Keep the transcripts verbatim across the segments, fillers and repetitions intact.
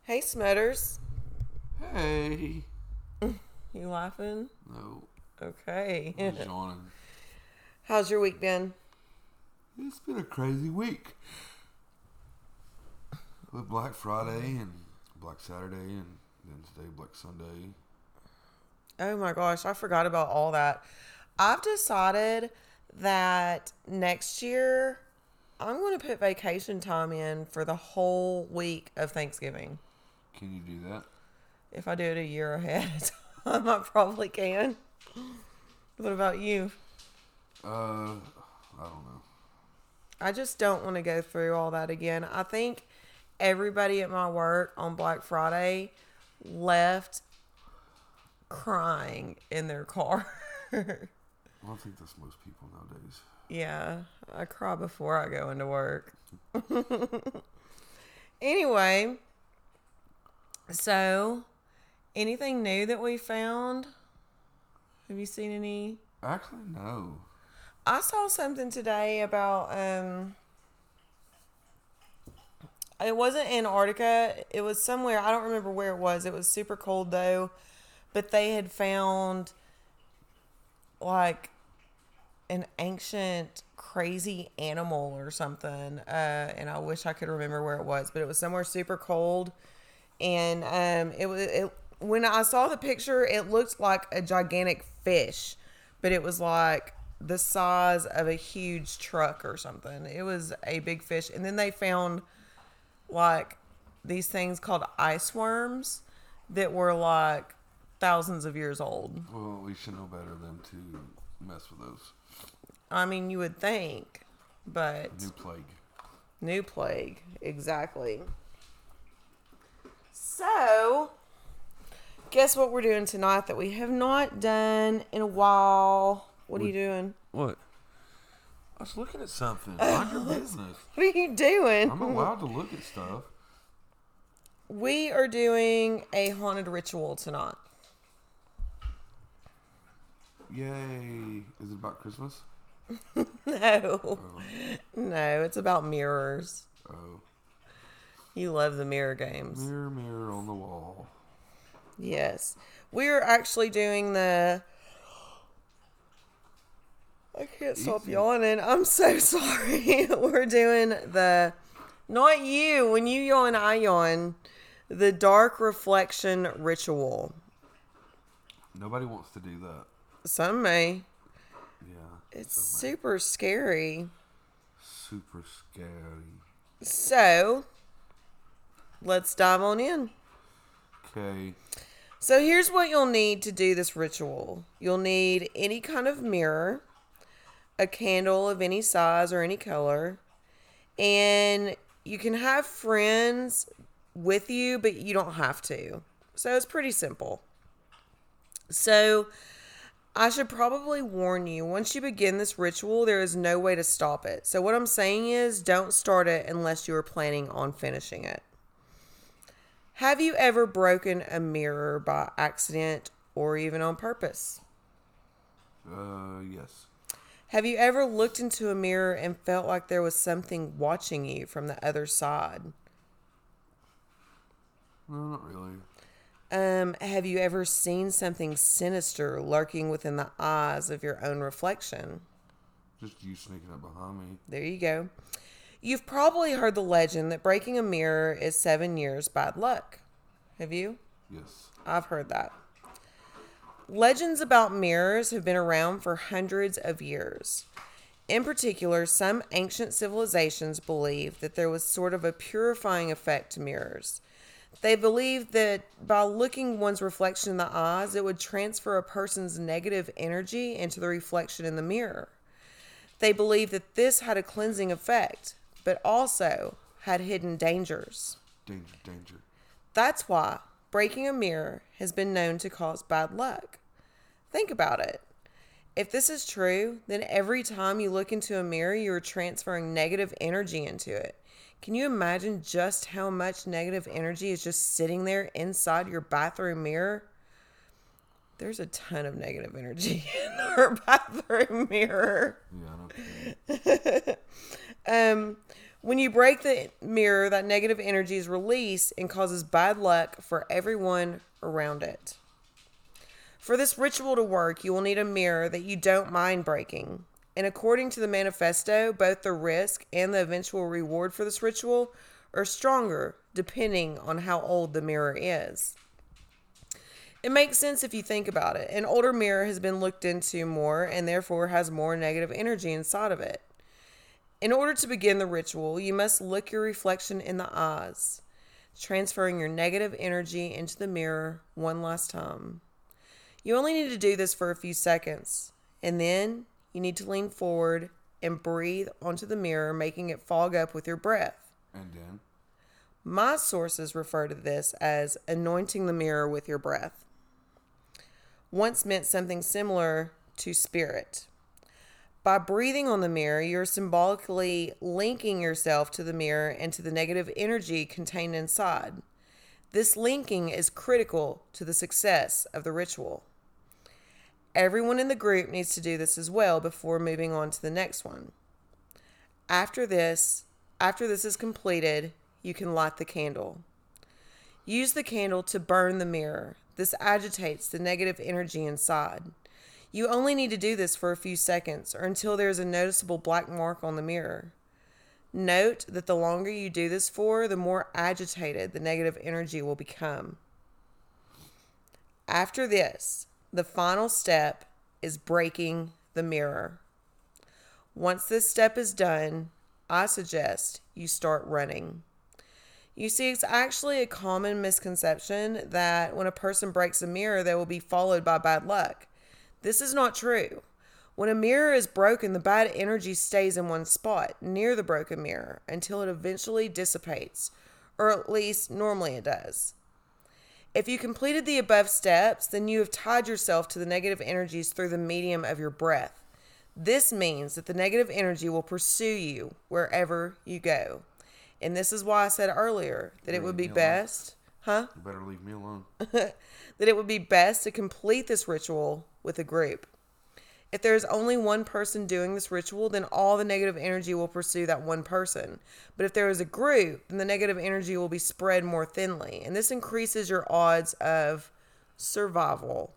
Hey, Smutters. Hey. You laughing? No. Okay. I'm just yawning. How's your week been? It's been a crazy week. With Black Friday and Black Saturday and then today Black Sunday. Oh my gosh, I forgot about all that. I've decided that next year I'm going to put vacation time in for the whole week of Thanksgiving. Can you do that? If I do it a year ahead of time, I probably can. What about you? Uh, I don't know. I just don't want to go through all that again. I think everybody at my work on Black Friday left crying in their car. I don't think that's most people nowadays. Yeah, I cry before I go into work. Anyway, so anything new that we found? Have you seen any? Actually, no. I saw something today about um it wasn't Antarctica, it was somewhere, I don't remember where it was. It was super cold though, but they had found like an ancient crazy animal or something, uh and I wish I could remember where it was, but it was somewhere super cold. And um it was it when I saw the picture, it looked like a gigantic fish, but it was like the size of a huge truck or something. It was a big fish. And then they found like these things called ice worms that were like thousands of years old. Well, we should know better than to mess with those. I mean, you would think, but New plague. new plague, exactly. So, guess what we're doing tonight that we have not done in a while? What are you doing? What? I was looking at something. Mind your business. What are you doing? I'm allowed to look at stuff. We are doing a haunted ritual tonight. Yay. Is it about Christmas? No. Oh. No, it's about mirrors. Oh. You love the mirror games. Mirror, mirror on the wall. Yes. We're actually doing the... I can't stop Easy. yawning. I'm so sorry. We're doing the... Not you. When you yawn, I yawn. The dark reflection ritual. Nobody wants to do that. Some may. Yeah. It's so super scary. super scary. So, let's dive on in. Okay. So here's what you'll need to do this ritual. You'll need any kind of mirror, a candle of any size or any color, and you can have friends with you, but you don't have to. So it's pretty simple. So I should probably warn you, once you begin this ritual, there is no way to stop it. So what I'm saying is, don't start it unless you are planning on finishing it. Have you ever broken a mirror by accident or even on purpose? Uh, yes. Have you ever looked into a mirror and felt like there was something watching you from the other side? No, not really. Um, have you ever seen something sinister lurking within the eyes of your own reflection? Just you sneaking up behind me. There you go. You've probably heard the legend that breaking a mirror is seven years bad luck. Have you? Yes. I've heard that. Legends about mirrors have been around for hundreds of years. In particular, some ancient civilizations believed that there was sort of a purifying effect to mirrors. They believed that by looking one's reflection in the eyes, it would transfer a person's negative energy into the reflection in the mirror. They believed that this had a cleansing effect, but also had hidden dangers. Danger, danger. That's why breaking a mirror has been known to cause bad luck. Think about it. If this is true, then every time you look into a mirror, you're transferring negative energy into it. Can you imagine just how much negative energy is just sitting there inside your bathroom mirror? There's a ton of negative energy in our bathroom mirror. Yeah, I know. Um, When you break the mirror, that negative energy is released and causes bad luck for everyone around it. For this ritual to work, you will need a mirror that you don't mind breaking. And according to the manifesto, both the risk and the eventual reward for this ritual are stronger depending on how old the mirror is. It makes sense if you think about it. An older mirror has been looked into more and therefore has more negative energy inside of it. In order to begin the ritual, you must look your reflection in the eyes, transferring your negative energy into the mirror one last time. You only need to do this for a few seconds, and then you need to lean forward and breathe onto the mirror, making it fog up with your breath. And then? My sources refer to this as anointing the mirror with your breath. Once meant something similar to spirit. By breathing on the mirror, you're symbolically linking yourself to the mirror and to the negative energy contained inside. This linking is critical to the success of the ritual. Everyone in the group needs to do this as well before moving on to the next one. After this, after this is completed, you can light the candle. Use the candle to burn the mirror. This agitates the negative energy inside. You only need to do this for a few seconds or until there is a noticeable black mark on the mirror. Note that the longer you do this for, the more agitated the negative energy will become. After this, the final step is breaking the mirror. Once this step is done, I suggest you start running. You see, it's actually a common misconception that when a person breaks a mirror, they will be followed by bad luck. This is not true. When a mirror is broken, the bad energy stays in one spot near the broken mirror until it eventually dissipates, or at least normally it does. If you completed the above steps, then you have tied yourself to the negative energies through the medium of your breath. This means that the negative energy will pursue you wherever you go. And this is why I said earlier that it would be best, huh? You better leave me alone. that it would be best to complete this ritual with a group. If there is only one person doing this ritual, then all the negative energy will pursue that one person. But if there is a group, then the negative energy will be spread more thinly, and this increases your odds of survival.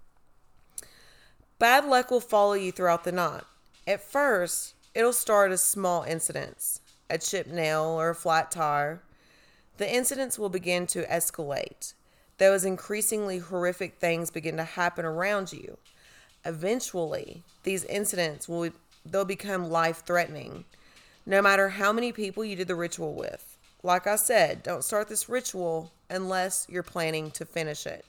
Bad luck will follow you throughout the night. At first, it'll start as small incidents, a chipped nail or a flat tire. The incidents will begin to escalate, though as increasingly horrific things begin to happen around you. Eventually, these incidents will they'll become life-threatening, no matter how many people you did the ritual with. Like I said, don't start this ritual unless you're planning to finish it.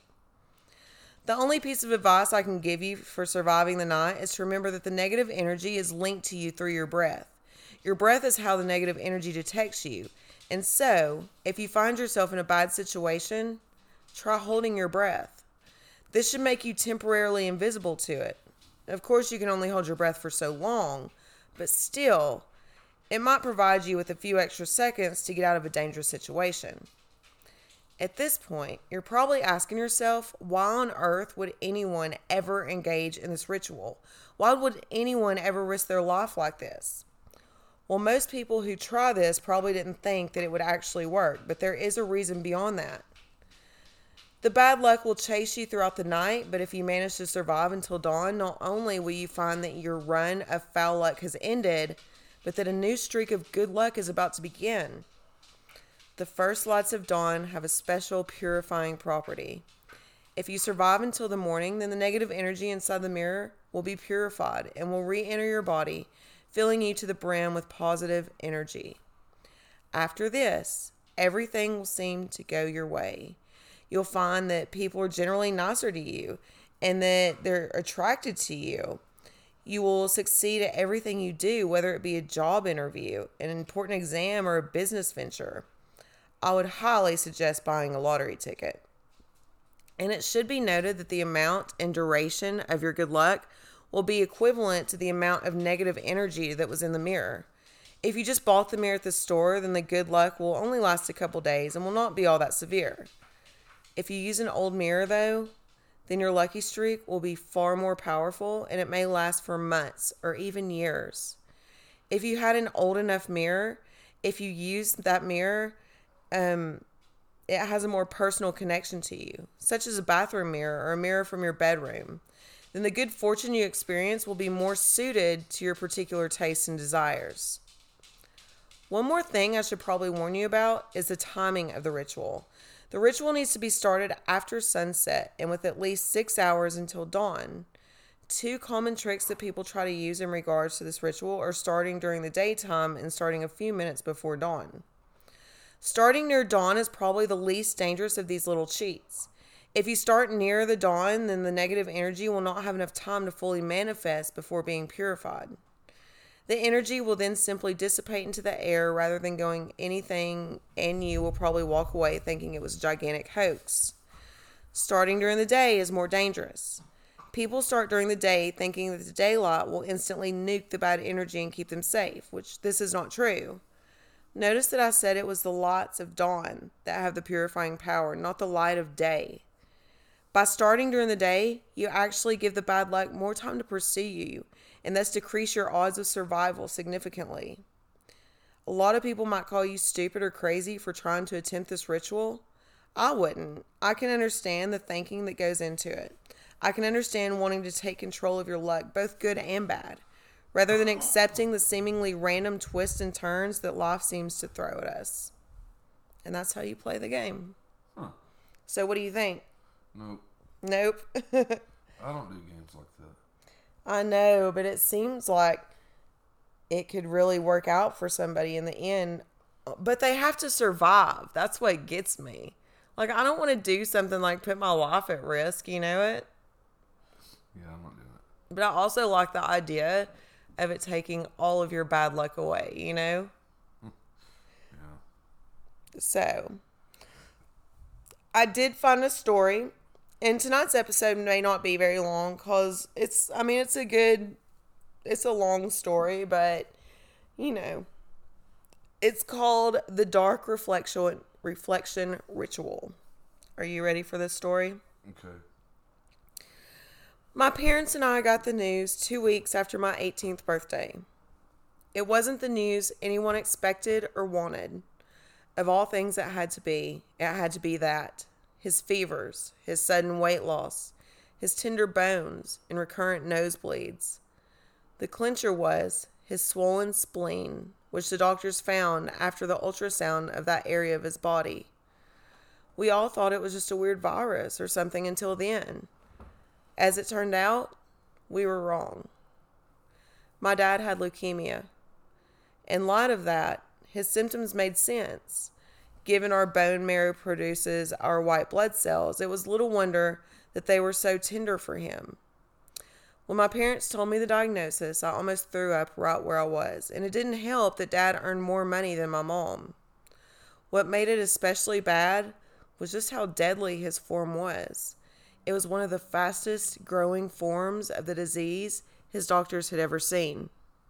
The only piece of advice I can give you for surviving the night is to remember that the negative energy is linked to you through your breath. Your breath is how the negative energy detects you. And so, if you find yourself in a bad situation, try holding your breath. This should make you temporarily invisible to it. Of course, you can only hold your breath for so long, but still, it might provide you with a few extra seconds to get out of a dangerous situation. At this point, you're probably asking yourself, why on earth would anyone ever engage in this ritual? Why would anyone ever risk their life like this? Well, most people who try this probably didn't think that it would actually work, but there is a reason beyond that. The bad luck will chase you throughout the night, but if you manage to survive until dawn, not only will you find that your run of foul luck has ended, but that a new streak of good luck is about to begin. The first lights of dawn have a special purifying property. If you survive until the morning, then the negative energy inside the mirror will be purified and will re-enter your body, filling you to the brim with positive energy. After this, everything will seem to go your way. You'll find that people are generally nicer to you and that they're attracted to you. You will succeed at everything you do, whether it be a job interview, an important exam, or a business venture. I would highly suggest buying a lottery ticket. And it should be noted that the amount and duration of your good luck will be equivalent to the amount of negative energy that was in the mirror. If you just bought the mirror at the store, then the good luck will only last a couple days and will not be all that severe. If you use an old mirror, though, then your lucky streak will be far more powerful and it may last for months or even years. If you had an old enough mirror, if you use that mirror, um, it has a more personal connection to you, such as a bathroom mirror or a mirror from your bedroom, then the good fortune you experience will be more suited to your particular tastes and desires. One more thing I should probably warn you about is the timing of the ritual. The ritual needs to be started after sunset and with at least six hours until dawn. Two common tricks that people try to use in regards to this ritual are starting during the daytime and starting a few minutes before dawn. Starting near dawn is probably the least dangerous of these little cheats. If you start near the dawn, then the negative energy will not have enough time to fully manifest before being purified. The energy will then simply dissipate into the air rather than going anything, and you will probably walk away thinking it was a gigantic hoax. Starting during the day is more dangerous. People start during the day thinking that the daylight will instantly nuke the bad energy and keep them safe, which this is not true. Notice that I said it was the lights of dawn that have the purifying power, not the light of day. By starting during the day, you actually give the bad luck more time to pursue you, and thus decrease your odds of survival significantly. A lot of people might call you stupid or crazy for trying to attempt this ritual. I wouldn't. I can understand the thinking that goes into it. I can understand wanting to take control of your luck, both good and bad, rather than accepting the seemingly random twists and turns that life seems to throw at us. And that's how you play the game. Huh. So what do you think? Nope. Nope. I don't do games like that. I know, but it seems like it could really work out for somebody in the end. But they have to survive. That's what gets me. Like, I don't want to do something like put my life at risk, you know it? Yeah, I'm not doing it. But I also like the idea of it taking all of your bad luck away, you know? Yeah. So, I did find a story. And tonight's episode may not be very long because it's, I mean, it's a good, it's a long story, but, you know, it's called The Dark Reflection, Reflection Ritual. Are you ready for this story? Okay. My parents and I got the news two weeks after my eighteenth birthday. It wasn't the news anyone expected or wanted. Of all things it had to be, it had to be that. His fevers, his sudden weight loss, his tender bones, and recurrent nosebleeds. The clincher was his swollen spleen, which the doctors found after the ultrasound of that area of his body. We all thought it was just a weird virus or something until then. As it turned out, we were wrong. My dad had leukemia. In light of that, his symptoms made sense. Given our bone marrow produces our white blood cells, it was little wonder that they were so tender for him. When my parents told me the diagnosis, I almost threw up right where I was, and it didn't help that Dad earned more money than my mom. What made it especially bad was just how deadly his form was. It was one of the fastest growing forms of the disease his doctors had ever seen.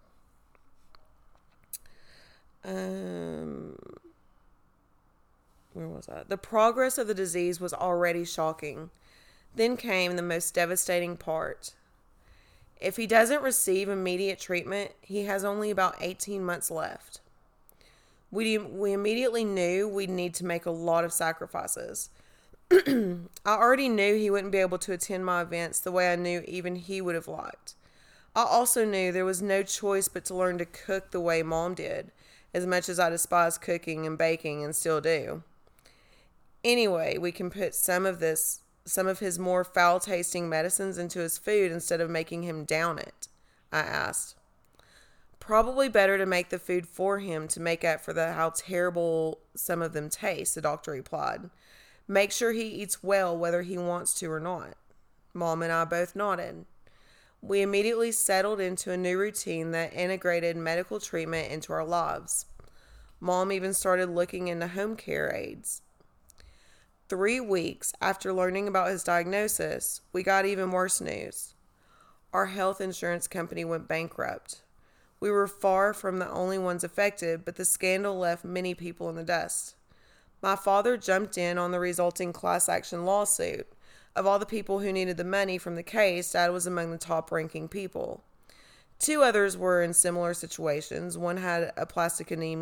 Um... Where was I? The progress of the disease was already shocking. Then came the most devastating part. If he doesn't receive immediate treatment, he has only about eighteen months left. We, we immediately knew we'd need to make a lot of sacrifices. I already knew he wouldn't be able to attend my events the way I knew even he would have liked. I also knew there was no choice but to learn to cook the way Mom did, as much as I despise cooking and baking and still do. Anyway, we can put some of this, some of his more foul-tasting medicines into his food instead of making him down it, I asked. Probably better to make the food for him to make up for the how terrible some of them taste, the doctor replied. Make sure he eats well whether he wants to or not. Mom and I both nodded. We immediately settled into a new routine that integrated medical treatment into our lives. Mom even started looking into home care aides. Three weeks after learning about his diagnosis, we got even worse news. Our health insurance company went bankrupt. We were far from the only ones affected, but the scandal left many people in the dust. My father jumped in on the resulting class action lawsuit. Of all the people who needed the money from the case, Dad was among the top-ranking people. Two others were in similar situations. One had aplastic anemia,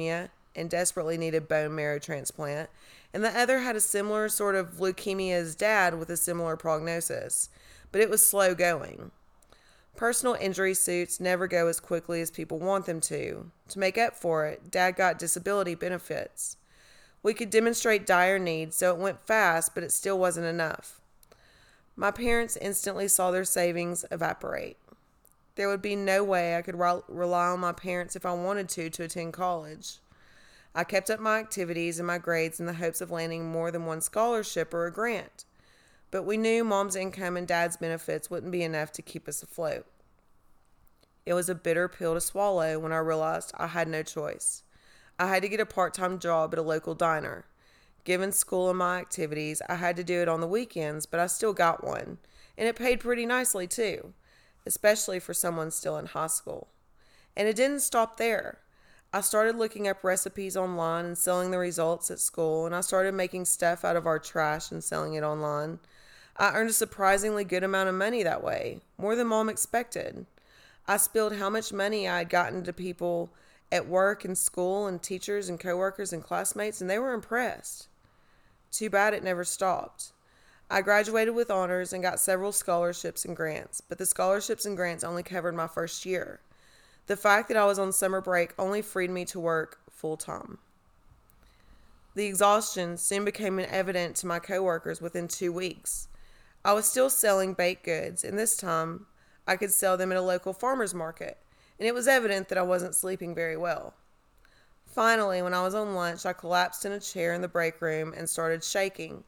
and desperately needed bone marrow transplant, and the other had a similar sort of leukemia as Dad with a similar prognosis, but it was slow going. Personal injury suits never go as quickly as people want them to. To make up for it, Dad got disability benefits. We could demonstrate dire need, so it went fast, but it still wasn't enough. My parents instantly saw their savings evaporate. There would be no way I could re- rely on my parents if I wanted to to attend college. I kept up my activities and my grades in the hopes of landing more than one scholarship or a grant. But we knew Mom's income and Dad's benefits wouldn't be enough to keep us afloat. It was a bitter pill to swallow when I realized I had no choice. I had to get a part-time job at a local diner. Given school and my activities, I had to do it on the weekends, but I still got one. And it paid pretty nicely too, especially for someone still in high school. And it didn't stop there. I started looking up recipes online and selling the results at school, and I started making stuff out of our trash and selling it online. I earned a surprisingly good amount of money that way, more than Mom expected. I spilled how much money I had gotten to people at work and school and teachers and coworkers and classmates, and they were impressed. Too bad it never stopped. I graduated with honors and got several scholarships and grants, but the scholarships and grants only covered my first year. The fact that I was on summer break only freed me to work full-time. The exhaustion soon became evident to my coworkers within two weeks. I was still selling baked goods, and this time I could sell them at a local farmer's market, and it was evident that I wasn't sleeping very well. Finally, when I was on lunch, I collapsed in a chair in the break room and started shaking.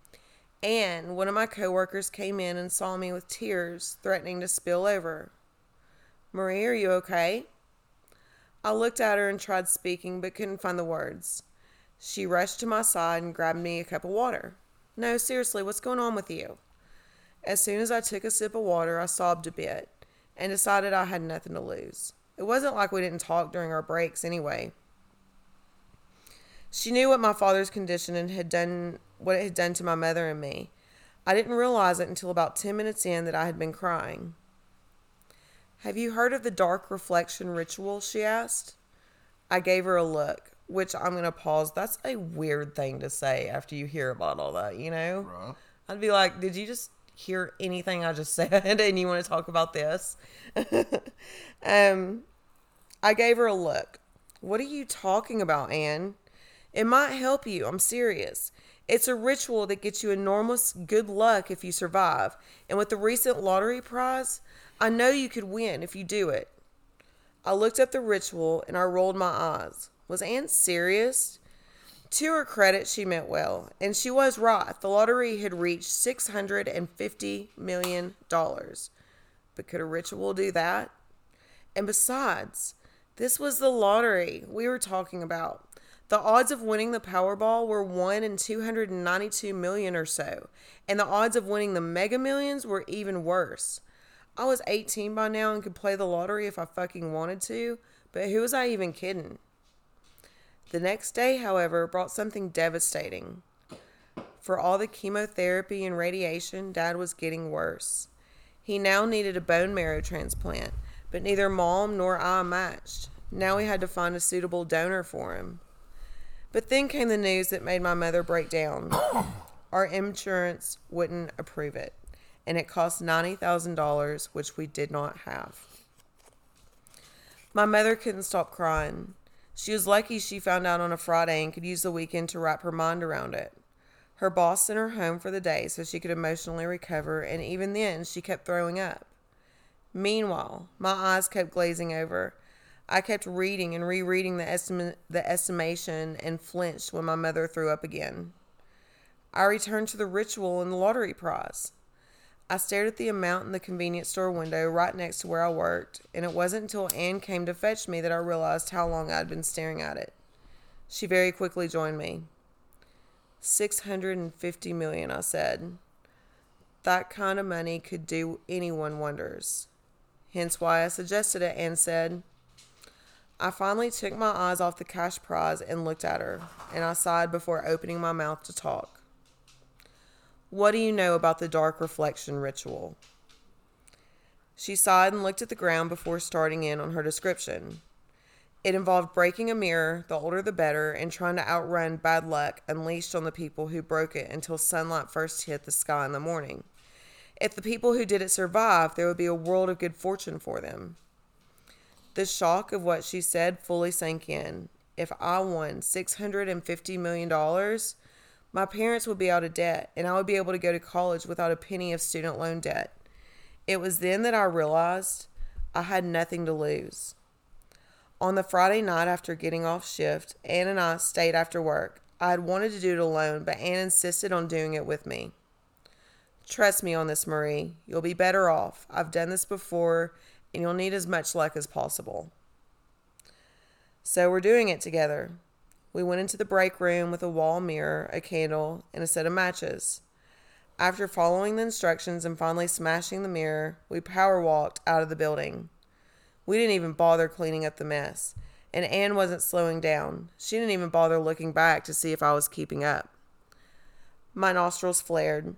And one of my coworkers came in and saw me with tears, threatening to spill over. "Marie, are you okay?" I looked at her and tried speaking, but couldn't find the words. She rushed to my side and grabbed me a cup of water. "No, seriously, what's going on with you?" As soon as I took a sip of water, I sobbed a bit and decided I had nothing to lose. It wasn't like we didn't talk during our breaks anyway. She knew what my father's condition and had done what it had done to my mother and me. I didn't realize it until about ten minutes in that I had been crying. "Have you heard of the dark reflection ritual?" she asked. I gave her a look, which I'm going to pause. That's a weird thing to say after you hear about all that, you know? Right. I'd be like, did you just hear anything I just said and you want to talk about this? um, I gave her a look. "What are you talking about, Anne? It might help you. I'm serious. It's a ritual that gets you enormous good luck if you survive. And with the recent lottery prize, I know you could win if you do it." I looked up the ritual and I rolled my eyes. Was Anne serious? To her credit, she meant well, and she was right. The lottery had reached six hundred fifty million dollars. But could a ritual do that? And besides, this was the lottery we were talking about. The odds of winning the Powerball were one in two hundred ninety-two million or so, and the odds of winning the Mega Millions were even worse. I was eighteen by now and could play the lottery if I fucking wanted to, but who was I even kidding? The next day, however, brought something devastating. For all the chemotherapy and radiation, Dad was getting worse. He now needed a bone marrow transplant, but neither Mom nor I matched. Now we had to find a suitable donor for him. But then came the news that made my mother break down. Our insurance wouldn't approve it, and it cost ninety thousand dollars, which we did not have. My mother couldn't stop crying. She was lucky she found out on a Friday and could use the weekend to wrap her mind around it. Her boss sent her home for the day so she could emotionally recover, and even then, she kept throwing up. Meanwhile, my eyes kept glazing over. I kept reading and rereading the, estim- the estimation and flinched when my mother threw up again. I returned to the ritual and the lottery prize. I stared at the amount in the convenience store window right next to where I worked, and it wasn't until Anne came to fetch me that I realized how long I'd been staring at it. She very quickly joined me. six hundred fifty million dollars, I said. That kind of money could do anyone wonders. Hence why I suggested it, Anne said. I finally took my eyes off the cash prize and looked at her, and I sighed before opening my mouth to talk. What do you know about the dark reflection ritual? She sighed and looked at the ground before starting in on her description. It involved breaking a mirror, the older the better, and trying to outrun bad luck unleashed on the people who broke it until sunlight first hit the sky in the morning. If the people who did it survived, there would be a world of good fortune for them. The shock of what she said fully sank in. If I won six hundred fifty million dollars, my parents would be out of debt, and I would be able to go to college without a penny of student loan debt. It was then that I realized I had nothing to lose. On the Friday night after getting off shift, Ann and I stayed after work. I had wanted to do it alone, but Ann insisted on doing it with me. Trust me on this, Marie. You'll be better off. I've done this before, and you'll need as much luck as possible. So we're doing it together. We went into the break room with a wall mirror, a candle, and a set of matches. After following the instructions and finally smashing the mirror, we power walked out of the building. We didn't even bother cleaning up the mess, and Ann wasn't slowing down. She didn't even bother looking back to see if I was keeping up. My nostrils flared,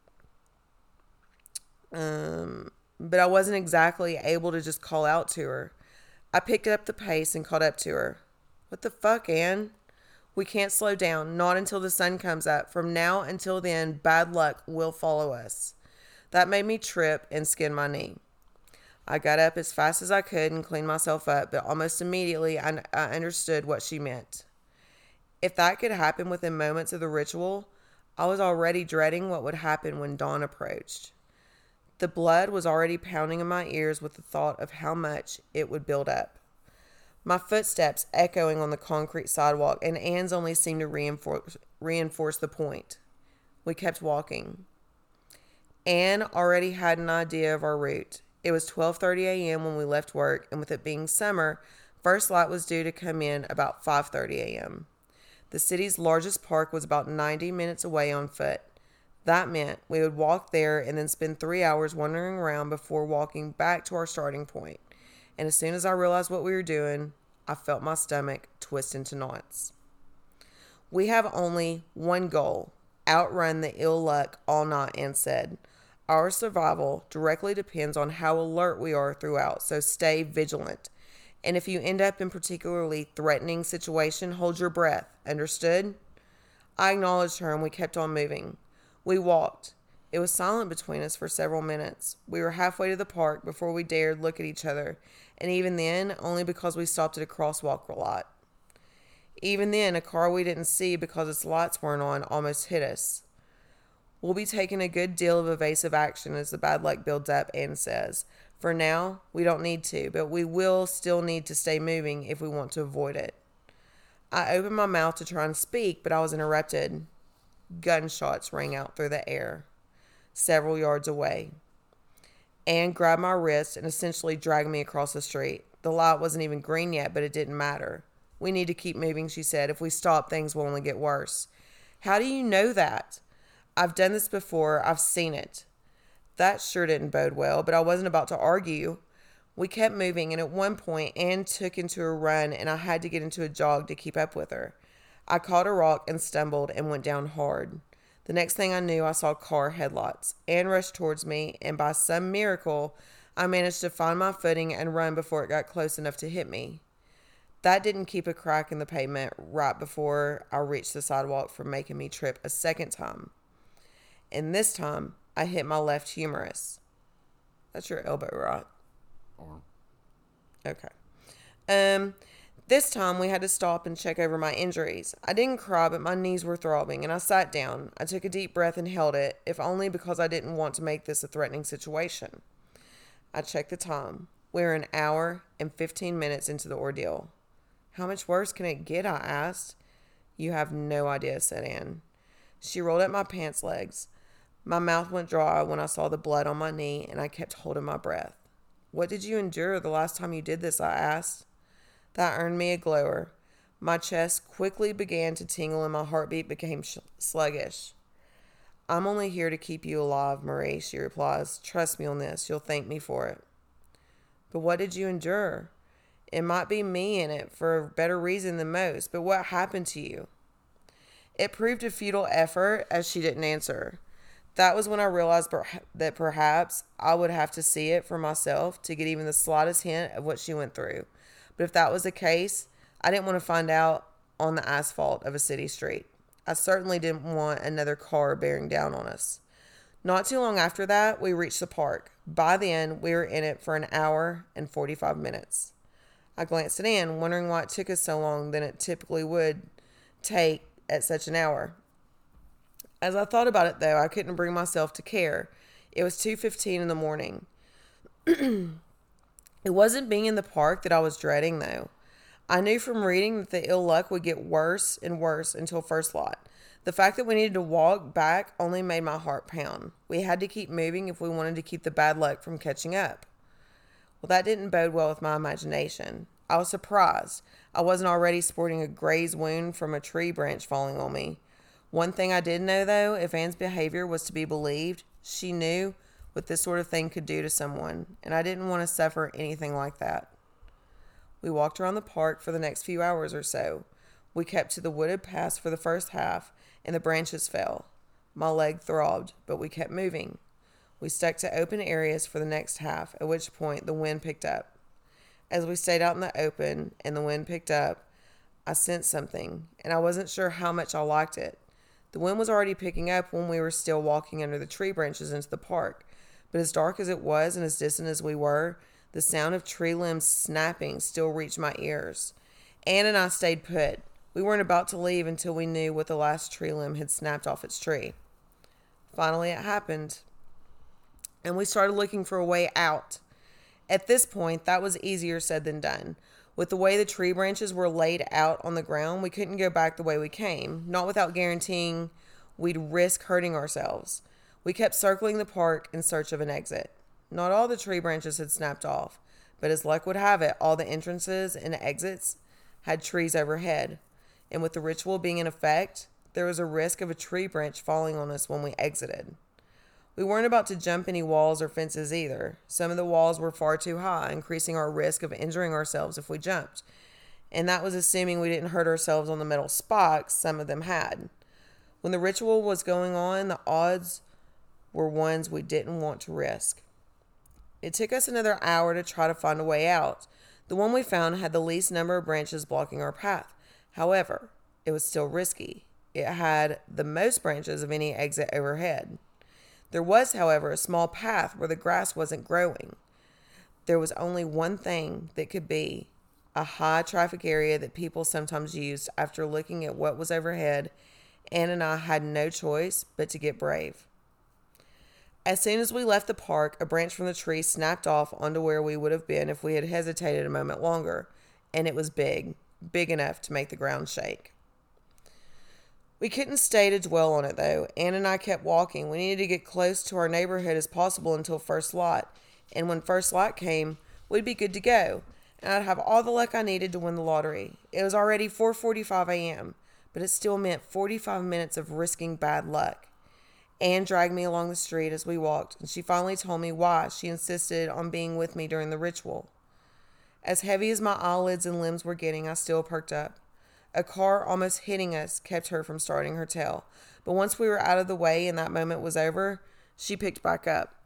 um, but I wasn't exactly able to just call out to her. I picked up the pace and caught up to her. What the fuck, Ann? We can't slow down, not until the sun comes up. From now until then, bad luck will follow us. That made me trip and skin my knee. I got up as fast as I could and cleaned myself up, but almost immediately I, I understood what she meant. If that could happen within moments of the ritual, I was already dreading what would happen when dawn approached. The blood was already pounding in my ears with the thought of how much it would build up. My footsteps echoing on the concrete sidewalk, and Ann's only seemed to reinforce, reinforce the point. We kept walking. Ann already had an idea of our route. It was twelve thirty a.m. when we left work, and with it being summer, first light was due to come in about five thirty a.m. The city's largest park was about ninety minutes away on foot. That meant we would walk there and then spend three hours wandering around before walking back to our starting point. And as soon as I realized what we were doing, I felt my stomach twist into knots. We have only one goal: outrun the ill luck all night, Ann said. Our survival directly depends on how alert we are throughout, so stay vigilant. And if you end up in a particularly threatening situation, hold your breath. Understood? I acknowledged her and we kept on moving. We walked. It was silent between us for several minutes. We were halfway to the park before we dared look at each other, and even then, only because we stopped at a crosswalk lot. Even then, a car we didn't see because its lights weren't on almost hit us. We'll be taking a good deal of evasive action as the bad luck builds up, Ann says. For now, we don't need to, but we will still need to stay moving if we want to avoid it. I opened my mouth to try and speak, but I was interrupted. Gunshots rang out through the air, several yards away. Ann grabbed my wrist and essentially dragged me across the street. The light wasn't even green yet, but it didn't matter. We need to keep moving, she said. If we stop, things will only get worse. How do you know that? I've done this before. I've seen it. That sure didn't bode well, but I wasn't about to argue. We kept moving, and at one point, Ann took into a run, and I had to get into a jog to keep up with her. I caught a rock and stumbled and went down hard. The next thing I knew, I saw car headlights. Ann rushed towards me, and by some miracle, I managed to find my footing and run before it got close enough to hit me. That didn't keep a crack in the pavement right before I reached the sidewalk from making me trip a second time. And this time, I hit my left humerus. That's your elbow, right? Arm. Okay. Um, this time we had to stop and check over my injuries. I didn't cry, but my knees were throbbing, and I sat down. I took a deep breath and held it, if only because I didn't want to make this a threatening situation. I checked the time. We were an hour and fifteen minutes into the ordeal. How much worse can it get? I asked. You have no idea, said Ann. She rolled up my pants legs. My mouth went dry when I saw the blood on my knee, and I kept holding my breath. What did you endure the last time you did this? I asked. That earned me a glower. My chest quickly began to tingle and my heartbeat became sh- sluggish. I'm only here to keep you alive, Marie, she replies. Trust me on this. You'll thank me for it. But what did you endure? It might be me in it for a better reason than most, but what happened to you? It proved a futile effort as she didn't answer. That was when I realized per- that perhaps I would have to see it for myself to get even the slightest hint of what she went through. But if that was the case, I didn't want to find out on the asphalt of a city street. I certainly didn't want another car bearing down on us. Not too long after that, we reached the park. By then, we were in it for an hour and forty-five minutes. I glanced at Ann, wondering why it took us so long than it typically would take at such an hour. As I thought about it, though, I couldn't bring myself to care. It was two fifteen in the morning. It wasn't being in the park that I was dreading, though. I knew from reading that the ill luck would get worse and worse until first lot. The fact that we needed to walk back only made my heart pound. We had to keep moving if we wanted to keep the bad luck from catching up. Well, that didn't bode well with my imagination. I was surprised. I wasn't already sporting a grazed wound from a tree branch falling on me. One thing I did know, though, if Anne's behavior was to be believed, she knew what this sort of thing could do to someone, and I didn't want to suffer anything like that. We walked around the park for the next few hours or so. We kept to the wooded paths for the first half, and the branches fell. My leg throbbed, but we kept moving. We stuck to open areas for the next half, at which point the wind picked up. As we stayed out in the open and the wind picked up, I sensed something, and I wasn't sure how much I liked it. The wind was already picking up when we were still walking under the tree branches into the park, but as dark as it was and as distant as we were, the sound of tree limbs snapping still reached my ears. Anne and I stayed put. We weren't about to leave until we knew what the last tree limb had snapped off its tree. Finally, it happened, and we started looking for a way out. At this point, that was easier said than done. With the way the tree branches were laid out on the ground, we couldn't go back the way we came, not without guaranteeing we'd risk hurting ourselves. We kept circling the park in search of an exit. Not all the tree branches had snapped off, but as luck would have it, all the entrances and exits had trees overhead. And with the ritual being in effect, there was a risk of a tree branch falling on us when we exited. We weren't about to jump any walls or fences either. Some of the walls were far too high, increasing our risk of injuring ourselves if we jumped. And that was assuming we didn't hurt ourselves on the metal spikes some of them had. When the ritual was going on, the odds were ones we didn't want to risk. It took us another hour to try to find a way out. The one we found had the least number of branches blocking our path. However, it was still risky. It had the most branches of any exit overhead. There was, however, a small path where the grass wasn't growing. There was only one thing that could be a high traffic area that people sometimes used. After looking at what was overhead, Anne and I had no choice but to get brave. As soon as we left the park, a branch from the tree snapped off onto where we would have been if we had hesitated a moment longer, and it was big, big enough to make the ground shake. We couldn't stay to dwell on it, though. Anne and I kept walking. We needed to get close to our neighborhood as possible until first lot. And when first lot came, we'd be good to go. And I'd have all the luck I needed to win the lottery. It was already four forty-five a.m., but it still meant forty-five minutes of risking bad luck. Anne dragged me along the street as we walked, and she finally told me why she insisted on being with me during the ritual. As heavy as my eyelids and limbs were getting, I still perked up. A car almost hitting us kept her from starting her tale. But once we were out of the way and that moment was over, she picked back up.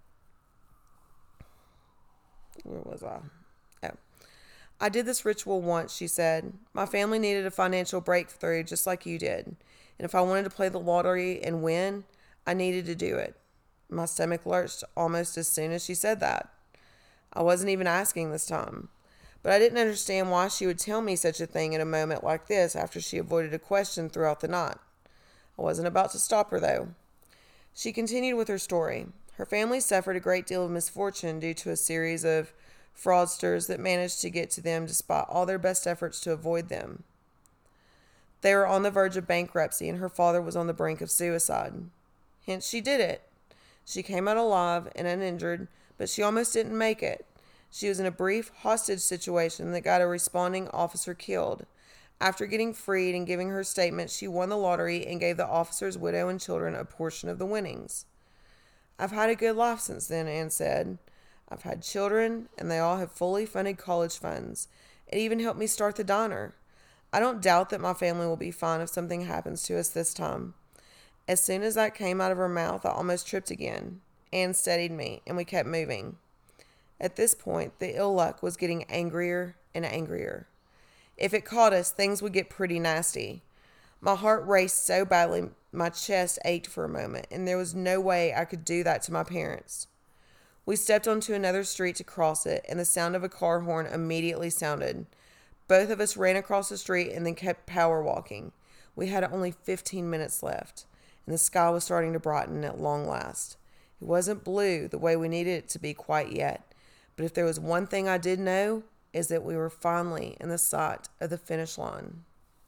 Where was I? Oh. I did this ritual once, she said. My family needed a financial breakthrough just like you did. And if I wanted to play the lottery and win, I needed to do it. My stomach lurched almost as soon as she said that. I wasn't even asking this time. But I didn't understand why she would tell me such a thing in a moment like this after she avoided a question throughout the night. I wasn't about to stop her, though. She continued with her story. Her family suffered a great deal of misfortune due to a series of fraudsters that managed to get to them despite all their best efforts to avoid them. They were on the verge of bankruptcy, and her father was on the brink of suicide. Hence, she did it. She came out alive and uninjured, but she almost didn't make it. She was in a brief hostage situation that got a responding officer killed. After getting freed and giving her statement, she won the lottery and gave the officer's widow and children a portion of the winnings. I've had a good life since then, Anne said. I've had children, and they all have fully funded college funds. It even helped me start the diner. I don't doubt that my family will be fine if something happens to us this time. As soon as that came out of her mouth, I almost tripped again. Anne steadied me, and we kept moving. At this point, the ill luck was getting angrier and angrier. If it caught us, things would get pretty nasty. My heart raced so badly, my chest ached for a moment, and there was no way I could do that to my parents. We stepped onto another street to cross it, and the sound of a car horn immediately sounded. Both of us ran across the street and then kept power walking. We had only fifteen minutes left, and the sky was starting to brighten at long last. It wasn't blue the way we needed it to be quite yet, but if there was one thing I did know, is that we were finally in the sight of the finish line.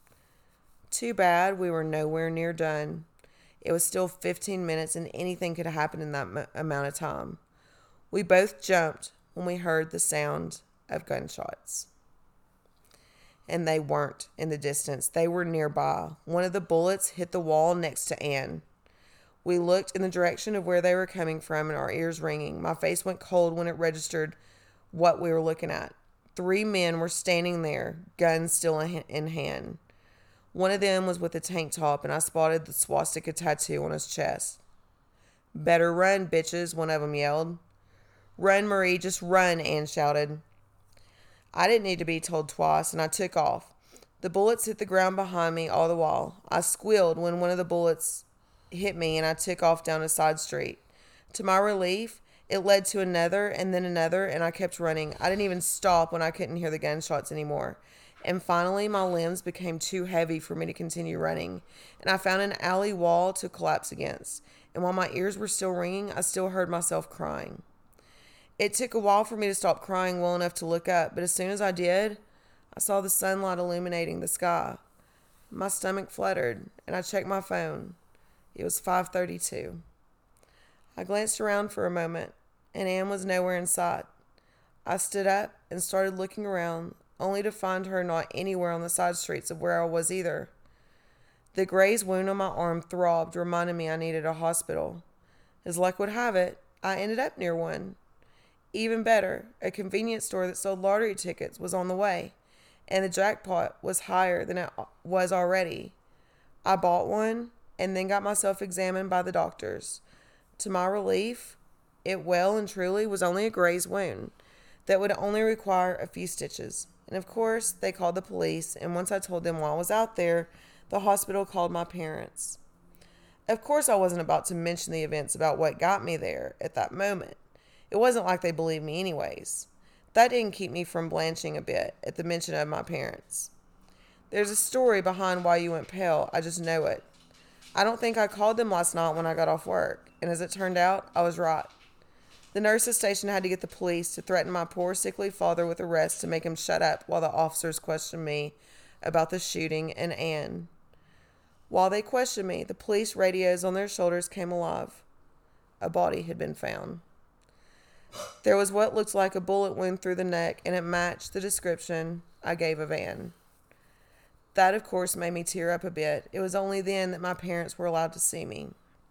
Too bad we were nowhere near done. It was still fifteen minutes and anything could happen in that m- amount of time. We both jumped when we heard the sound of gunshots. And they weren't in the distance. They were nearby. One of the bullets hit the wall next to Anne. We looked in the direction of where they were coming from and our ears ringing. My face went cold when it registered what we were looking at. Three men were standing there, guns still in hand. One of them was with a tank top, and I spotted the swastika tattoo on his chest. "Better run, bitches," one of them yelled. "Run, Marie, just run," Anne shouted. I didn't need to be told twice, and I took off. The bullets hit the ground behind me all the while. I squealed when one of the bullets hit me, and I took off down a side street. To my relief, it led to another and then another, and I kept running. I didn't even stop when I couldn't hear the gunshots anymore. And finally, my limbs became too heavy for me to continue running, and I found an alley wall to collapse against. And while my ears were still ringing, I still heard myself crying. It took a while for me to stop crying well enough to look up, but as soon as I did, I saw the sunlight illuminating the sky. My stomach fluttered, and I checked my phone. It was five thirty-two. I glanced around for a moment, and Anne was nowhere in sight. I stood up and started looking around, only to find her not anywhere on the side streets of where I was either. The grazed wound on my arm throbbed, reminding me I needed a hospital. As luck would have it, I ended up near one. Even better, a convenience store that sold lottery tickets was on the way, and the jackpot was higher than it was already. I bought one and then got myself examined by the doctors. To my relief, it well and truly was only a grazed wound that would only require a few stitches. And of course, they called the police, and once I told them while I was out there, the hospital called my parents. Of course, I wasn't about to mention the events about what got me there at that moment. It wasn't like they believed me anyways. That didn't keep me from blanching a bit at the mention of my parents. There's a story behind why you went pale. I just know it. I don't think I called them last night when I got off work, and as it turned out, I was right. The nurse's station had to get the police to threaten my poor sickly father with arrest to make him shut up while the officers questioned me about the shooting and Anne. While they questioned me, the police radios on their shoulders came alive. A body had been found. There was what looked like a bullet wound through the neck, and it matched the description I gave of Anne. That, of course, made me tear up a bit. It was only then that my parents were allowed to see me.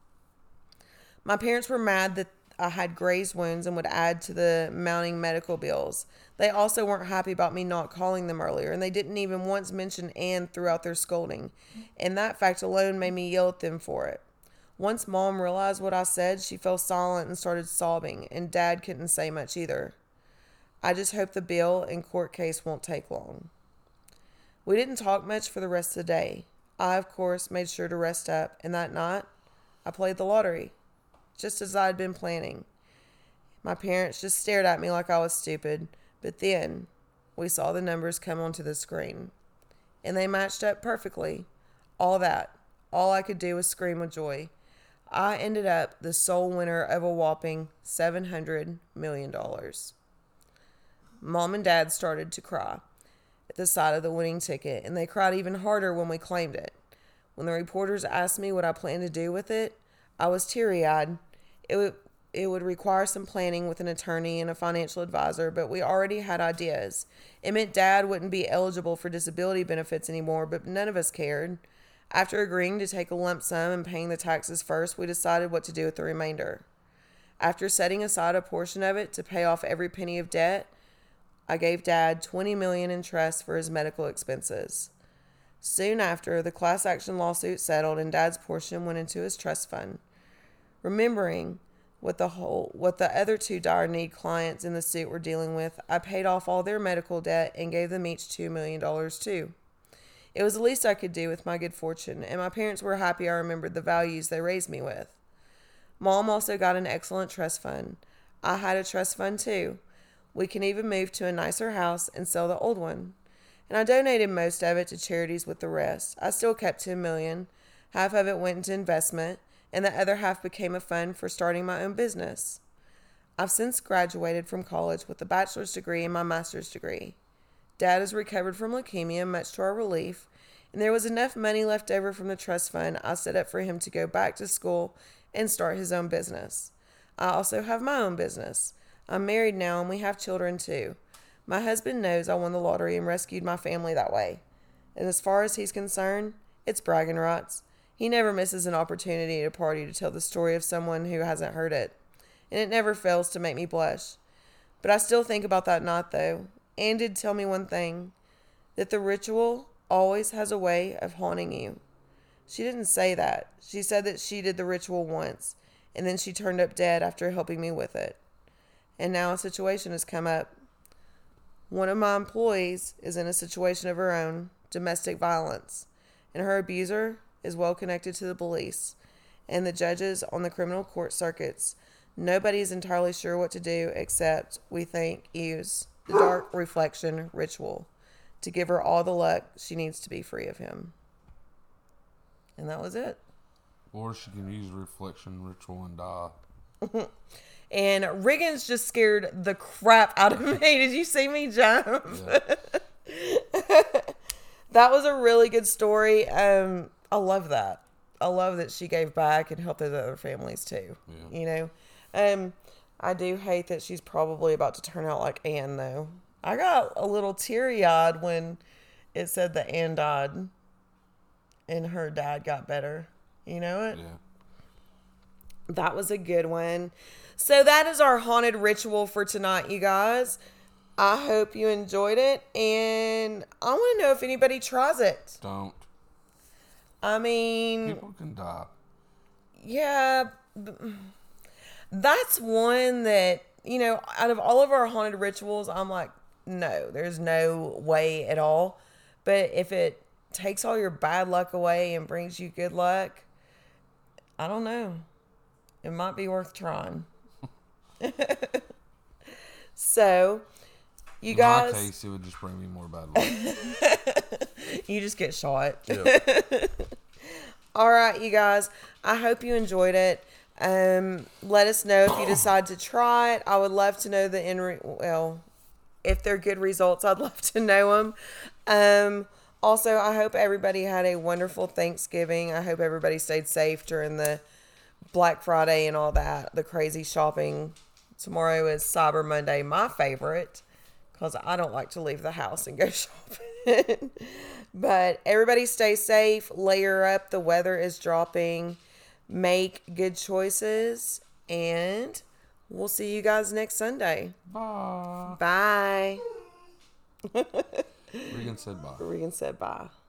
My parents were mad that I had grazed wounds and would add to the mounting medical bills. They also weren't happy about me not calling them earlier, and they didn't even once mention Anne throughout their scolding, and that fact alone made me yell at them for it. Once Mom realized what I said, she fell silent and started sobbing, and Dad couldn't say much either. I just hope the bill and court case won't take long. We didn't talk much for the rest of the day. I, of course, made sure to rest up, and that night, I played the lottery, just as I had been planning. My parents just stared at me like I was stupid, but then we saw the numbers come onto the screen, and they matched up perfectly. All that, all I could do was scream with joy. I ended up the sole winner of a whopping seven hundred million dollars. Mom and Dad started to cry at the sight of the winning ticket, and they cried even harder when we claimed it. When the reporters asked me what I planned to do with it, I was teary-eyed. It would, it would require some planning with an attorney and a financial advisor, but we already had ideas. It meant Dad wouldn't be eligible for disability benefits anymore, but none of us cared. After agreeing to take a lump sum and paying the taxes first, we decided what to do with the remainder. After setting aside a portion of it to pay off every penny of debt, I gave Dad twenty million dollars in trust for his medical expenses. Soon after, the class action lawsuit settled and Dad's portion went into his trust fund. Remembering what the whole what the other two dire need clients in the suit were dealing with, I paid off all their medical debt and gave them each two million dollars too. It was the least I could do with my good fortune, and my parents were happy I remembered the values they raised me with. Mom also got an excellent trust fund. I had a trust fund too. We can even move to a nicer house and sell the old one. And I donated most of it to charities with the rest. I still kept ten million dollars. Half of it went into investment, and the other half became a fund for starting my own business. I've since graduated from college with a bachelor's degree and my master's degree. Dad has recovered from leukemia, much to our relief, and there was enough money left over from the trust fund I set up for him to go back to school and start his own business. I also have my own business. I'm married now and we have children too. My husband knows I won the lottery and rescued my family that way. And as far as he's concerned, it's bragging rights. He never misses an opportunity at a party to tell the story of someone who hasn't heard it. And it never fails to make me blush. But I still think about that night though. Anne did tell me one thing, that the ritual always has a way of haunting you. She didn't say that. She said that she did the ritual once, and then she turned up dead after helping me with it. And now a situation has come up. One of my employees is in a situation of her own, domestic violence, and her abuser is well connected to the police and the judges on the criminal court circuits. Nobody's entirely sure what to do except, we think, use the dark reflection ritual to give her all the luck she needs to be free of him. And that was it. Or she can use reflection ritual and die. And Riggins just scared the crap out of me. Did you see me jump? Yeah. That was a really good story. Um, I love that. I love that she gave back and helped those other families too. Yeah. You know, um, I do hate that she's probably about to turn out like Anne though. I got a little teary-eyed when it said that Anne died and her dad got better. You know it? Yeah. That was a good one. So that is our haunted ritual for tonight, you guys. I hope you enjoyed it, and I want to know if anybody tries it. Don't. I mean... People can die. Yeah. That's one that, you know, out of all of our haunted rituals, I'm like, no, there's no way at all. But if it takes all your bad luck away and brings you good luck, I don't know. It might be worth trying. So, you In guys... In my case, it would just bring me more bad luck. You just get shot. Yep. All right, you guys. I hope you enjoyed it. Um, let us know if you decide to try it. I would love to know the end... Re- well, if they're good results, I'd love to know them. Um, also, I hope everybody had a wonderful Thanksgiving. I hope everybody stayed safe during the Black Friday and all that, the crazy shopping. Tomorrow is Cyber Monday, my favorite, because I don't like to leave the house and go shopping. But everybody stay safe, layer up, the weather is dropping, make good choices, and we'll see you guys next Sunday. Bye. Bye. Regan said bye. Regan said bye.